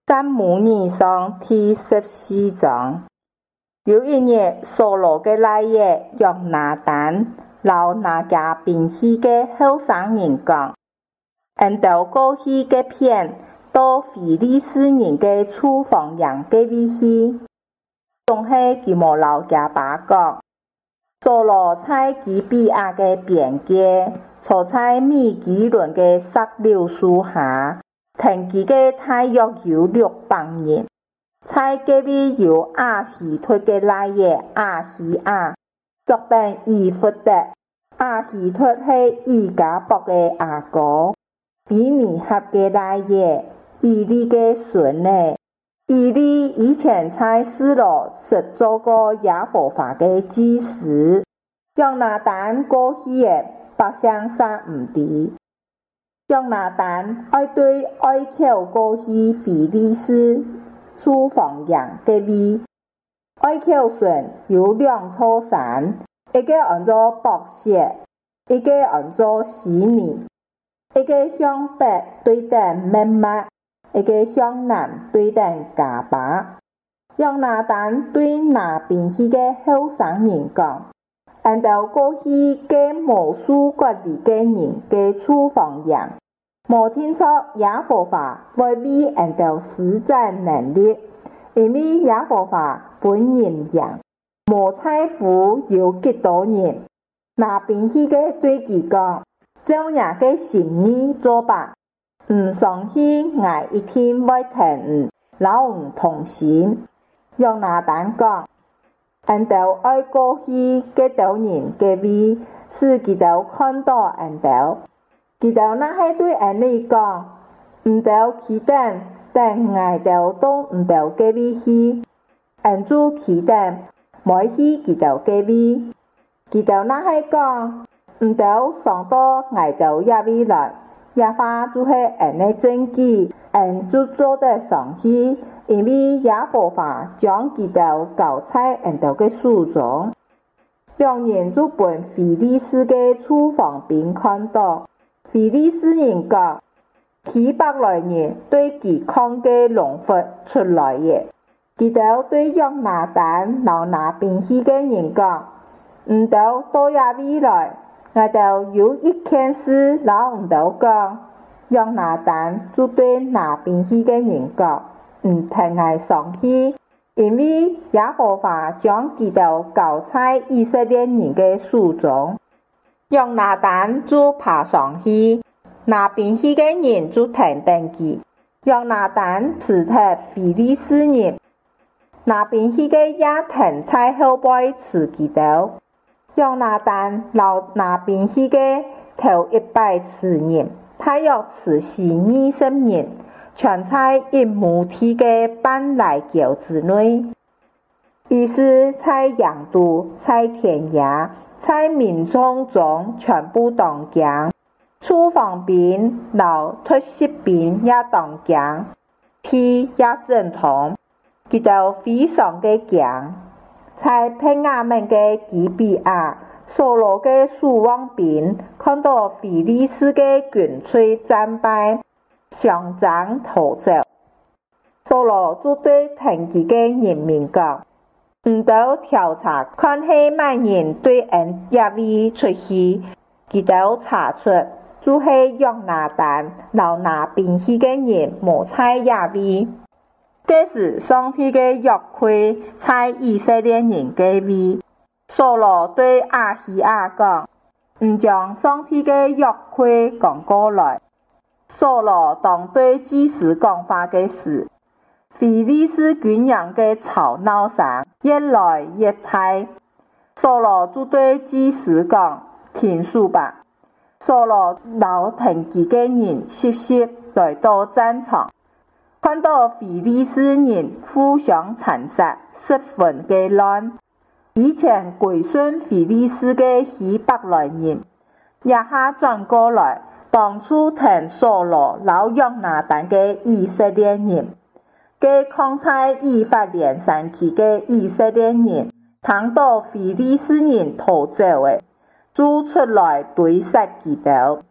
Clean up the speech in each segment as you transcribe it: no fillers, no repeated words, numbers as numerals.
撒母耳上第14章。有一日，扫罗的奶爷约拿单老那家平西的后生人讲，因到过去的片到非利士人的厨房养的位去，总是佢无老家爸讲，扫罗在基比亚的边界，坐在米基伦的石榴树下，停佢的大约有600人。在隔壁有亚希推的奶爷亚希亚，作定以弗得。亚希推是以家伯的阿哥，比尼合的奶爷，以利的孙呢。以利以前在示罗是做过耶和华的祭司，约拿单过去的百姓杀唔敌。约拿单爱对爱巧过去非利士厨房养的位，爱巧顺有2座山，一个按做博谢，一个按做西尼，一个向北对等密麦，一个向南对等加巴。约拿单对那边西的后生人讲，按照过去的无数国里的人的厨房养。无听说耶和华会为按照施展能力，因为耶和华本人养，无在乎有几多人。那边去的对佢讲，照样嘅心意做吧，唔相信我一天会同老唔同心。约拿单讲，按照爱过去几多人嘅位，使佢哋看到按照。佢哋那係對人嚟講，唔到期等，但捱到都唔到嘅位去，按住期等，每去佢哋嘅位。佢哋那係講，唔到上到捱到一位來，一花就係人嘅證據，人就做得上去，因為耶和華將佢哋交在人哋嘅手中。兩人就本非利士嘅廚房邊看到。非利士人講，希伯來人對佢抗嘅龍佛出來嘅，佢就對約拿單老那邊去嘅人講，唔到多一位來，我就有一件事老唔到講。約拿單就對那邊去嘅人講，唔聽我上去，因為耶和華將佢就交在以色列人嘅手中。約拿單就爬上去，那邊去嘅人就停等佢。約拿單辭退非利士人，那邊去嘅也停在後背辭佢到。約拿單留那邊去嘅頭100次人，他約辭死20人，全在一畝地嘅半來橋之內。於是在羊肚，在田野，在民眾中全部當講，廚房邊、老脱息邊也當講，地也正統，佢就非常嘅講。在平亞們嘅基比亞，掃羅嘅守望邊，看到非利士嘅軍隊戰敗，上陣逃走。掃羅就對停佢嘅人民講，唔到調查看係乜人對人一位出去，佢就查出就係約拿單留那邊去嘅人無在一位。這時上帝嘅約櫃在以色列人嘅位，掃羅對亞希亞講，唔將上帝嘅約櫃講過來。掃羅當對祭司講話嘅時，非利士軍營嘅吵鬧聲越來越大，掃羅就對祭司講，停手吧。掃羅留停幾個人息息來到戰場，看到非利士人互相殘殺，十分嘅亂。以前歸順非利士嘅希伯來人，一下轉過來，當初聽掃羅老約拿單嘅以色列人。嘅抗在以法蓮山區嘅以色列人，聽到非利士人逃走嘅，就出來對殺佢哋。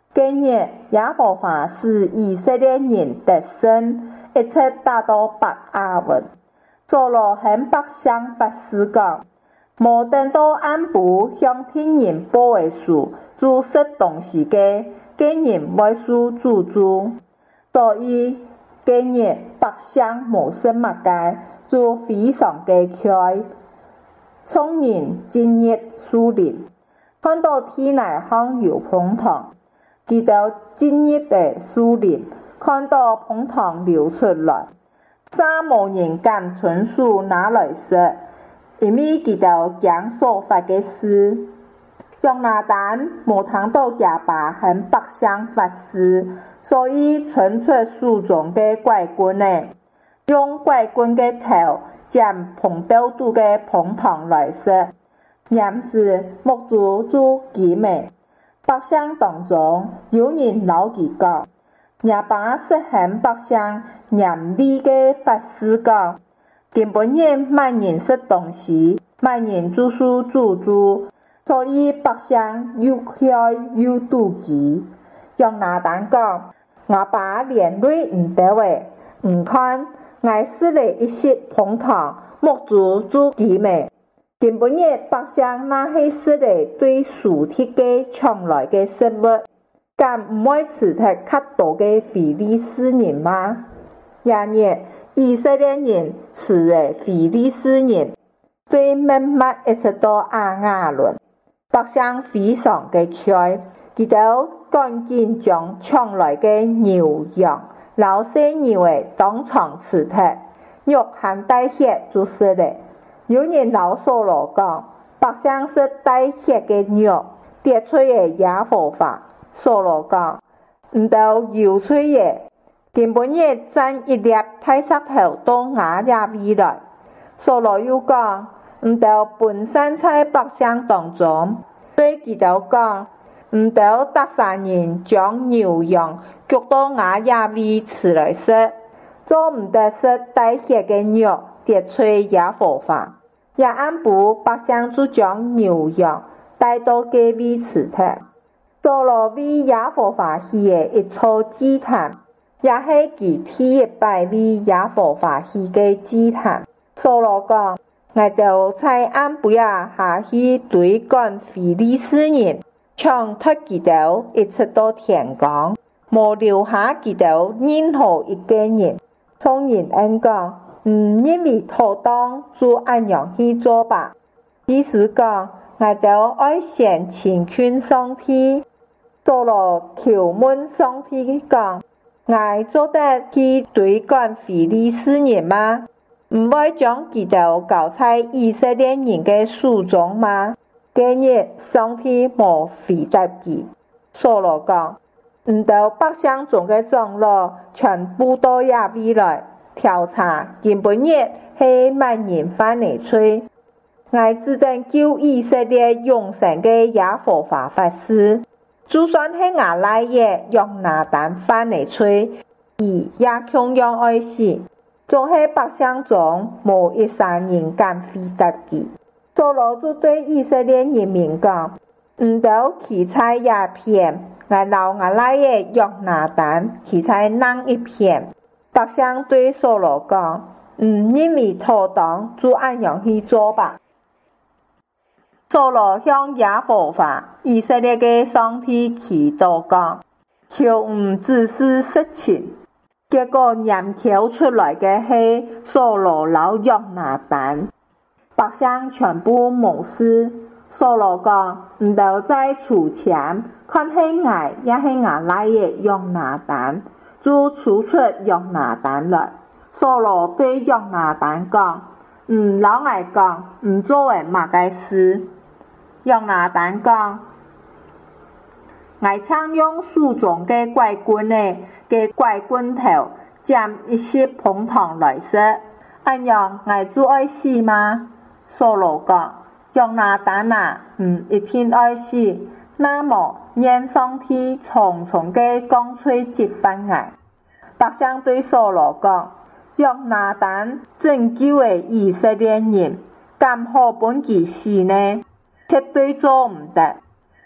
今日耶和华使以色列人得胜，一切打到伯亚文。扫罗向百姓发誓讲，无等到暗部向天人报的事，做失东西嘅，今日要输主主。所以今日百姓无什么嘅，做非常嘅巧，聪人进入树林，看到天内向有碰糖。佢哋进入嘅树林，看到碰糖流出來，三無人敢親手拿來食，因為佢哋驚所發嘅事。約拿單無通到家爸向百姓發誓，所以傳出樹中嘅怪棍呢，用怪棍嘅頭將碰到度嘅碰糖來食，然是目珠做幾美。百姓當中有人老佢講，也把實行百姓嚴厲嘅法師講，根本人萬人食東西，萬人做事做主，所以百姓又開又妒忌。約拿單講，我把連累唔得嘅，唔看，我試了一些碰糖，目珠做幾美。根本日百姓那係食嚟對樹鐵嘅搶來嘅食物，敢唔會吃得較多嘅非利士人嗎？然而以色列人吃嘅非利士人，對滅沒一直到亞雅倫，百姓非常嘅巧，佢哋趕緊將搶來嘅牛羊、老細牛嘅當場吃得，肉含帶血就食嚟。有人老掃羅講，百姓食帶血嘅肉，跌出嘅耶和華。掃羅講，唔到搖出嘅，根本日爭一粒大石頭到亞雅威來。掃羅又講，唔到本身在百姓當中，對佢哋講，唔到得三人將牛羊腳到亞雅威吃來食，做唔得食帶血嘅肉，跌出耶和華。也暗部百姓就將牛羊帶到隔壁吃的。掃羅為耶和華起的一座祭壇，也是佢第一擺為耶和華起的祭壇。掃羅講，我就在暗部下去對趕非利士人，搶奪佢哋一直到天光，無留下佢哋任何一個人。眾人應講，因為妥當就按樣去做吧。意思講，我就愛先請勸上帝，掃羅求問上帝講，我做得去對趕非利士人嗎？唔會將佢哋交在以色列人嘅手中嗎？今日上帝無回答佢。掃羅講，唔到百姓中嘅長老全部到亞雅威來調查，根本日係萬人犯的罪。我只等救以色列永生嘅耶和華發誓，就算係亞拉耶約拿單犯的罪，伊也同樣愛死。總係百姓中無一三人敢回答佢。掃羅就對以色列人民講，唔到其在一片，我老亞拉耶約拿單其在另一片。百姓對掃羅講，因為妥當就按樣去做吧。掃羅向耶和華以色列嘅上帝祈禱講，求指示實情。結果驗口出來嘅係掃羅老約拿單，百姓全部無事。掃羅講，唔到在厝前，看係我也係亞拉嘅約拿單。就取出約拿單來，掃羅對約拿單講，老愛講，做嘅乜嘅事。約拿單講，我常用手中嘅拐棍嘅拐棍頭，將一些碰糖來食，按樣我就愛死嗎？掃羅講，約拿單啊，一定愛死。那麼願上帝重重嘅降罪擊翻我。百姓對掃羅講，約拿單拯救嘅以色列人，敢好本佢死呢？絕對做唔得。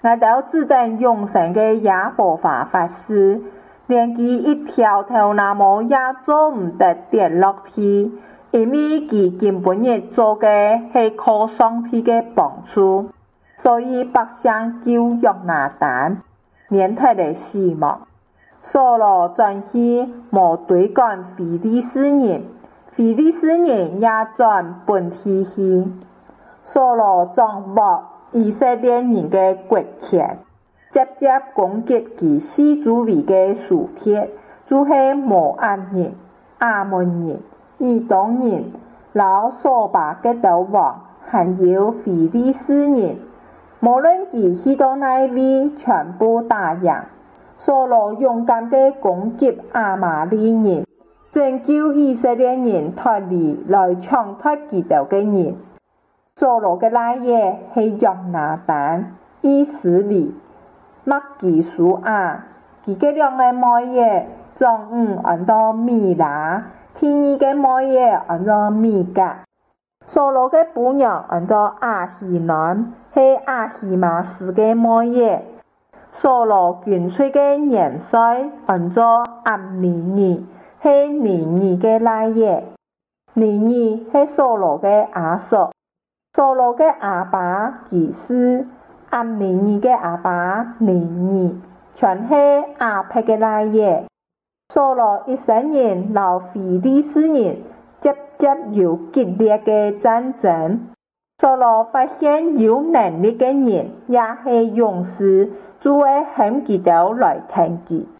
我哋指定永生嘅耶和華法師，連佢一條頭那麼也做唔得跌落去，因為佢根本日做嘅係靠上帝嘅幫助，所以百姓救約拿單，免得嚟死亡。掃羅轉去無對趕非利士人，非利士人也轉本地去。掃羅掌握以色列人嘅國權，直接攻擊其四周圍嘅屬鐵，就是摩押人、亞捫人、以東人、老所巴嘅島王，還有非利士人。無論佢去到哪位，全部打贏。掃羅勇敢嘅攻擊亞瑪力人，拯救以色列人脫離來搶奪佢哋嘅人。掃羅嘅奶爺係約拿單、以斯利、麥基蘇亞，佢嘅兩個妹爺中按到米拉，第二個妹爺按到米甲。掃羅嘅母娘按到亞希蘭，係亞希瑪斯嘅妹爺。掃羅軍隊嘅元帥按照押尼珥，係尼珥嘅奶爺。尼珥係掃羅嘅阿嫂。掃羅嘅阿爸基斯，押尼珥嘅阿爸尼珥，全係亞伯嘅奶爺。掃羅一生人留非利士人接有激烈嘅戰爭。掃羅發現有能力嘅人也係勇士，就會向佢哋來聽佢。